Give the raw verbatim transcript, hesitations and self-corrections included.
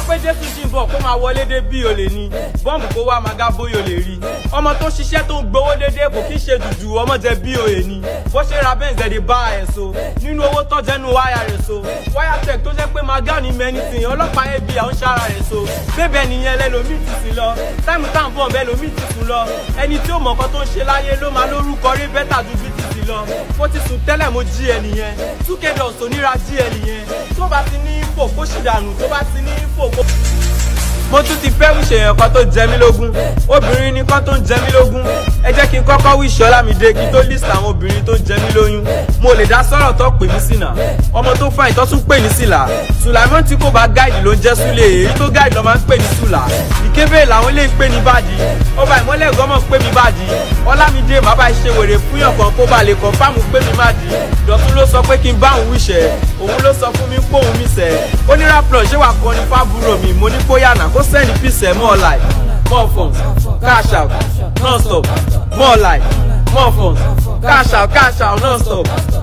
pé Jésù ṣì ń bọ̀ kó máa wọlé dé bí olè ní bọ́ọ̀mù kó wá máa gá bóyá olè rí ọmọ tó ṣiṣẹ́ tó ń gbowó dédé kò kí ṣe jùjù ọmọ jẹ bí olè ní bó ṣe ra bẹ́ẹ̀ zẹ̀dẹ̀ bá ẹ̀ so nínú owó tó jẹ́nu wáyà rẹ̀ so wáyà tech tó jẹ́ pé máa gá ní mẹ́nìtì ọlọ́pàá yẹn bí àwọn ṣára rẹ̀ so bébẹ̀ nìyẹn lẹ́lòmíì ti sìn lọ táìmù táwọn bọ̀ bẹ́ẹ̀ lòmíì ti sùn lọ ẹni tí ó mọ̀ nǹkan tó ń ṣe láyé ló máa lórúkọ rí bẹ́tà ju bí ti sìn lọ mo ti sùn tẹ́lẹ̀ mo jí ẹ nìyẹn túkẹ́dọ̀ sòníra jí ẹ nìyẹn tó bá ti ní fò kó ṣì dànù tó bá ti ní fò kó. mo tún ti fẹ́ wíṣẹ́ èèyàn kan tó jẹ mí lógún obìnrin ni kan tó ń jẹ mí lógún ẹ jẹ́ kí n kọ́kọ́ wíṣẹ́ Ọlámídé kí n tó list àwọn obìnrin tó ń jẹ mí lóyún mo lè dá sọ̀rọ̀ tó pè mí sínà ọmọ tó fà ìtọ́ tún pè ní sílà Sùlàìmọ́n tí kò bá gáìdì ló ń jẹ́ Súlè èyí tó gáìdì lọ́ máa ń pè ní Sùlà ìkébé làwọn lè pè ní bàdí ọba ìmọ́lẹ̀ gọ́mọ̀ pè mí bàdí Ọlámídé má bá ṣe wèrè fúnyàn kan kó ba lè kọ́ fáàmù pè mí má dì Dọ̀tun ló sọ pé kí n bá òun wíṣẹ́ òun ló sọ fún mi pé òun mi sẹ́ ó ní ráplọ̀ ṣé wàá kọrin fábúrò mi mo ní kó yànà kó sẹ́ni pìsẹ́ more life more funds cash out non stop more life more funds cash out cash out non stop.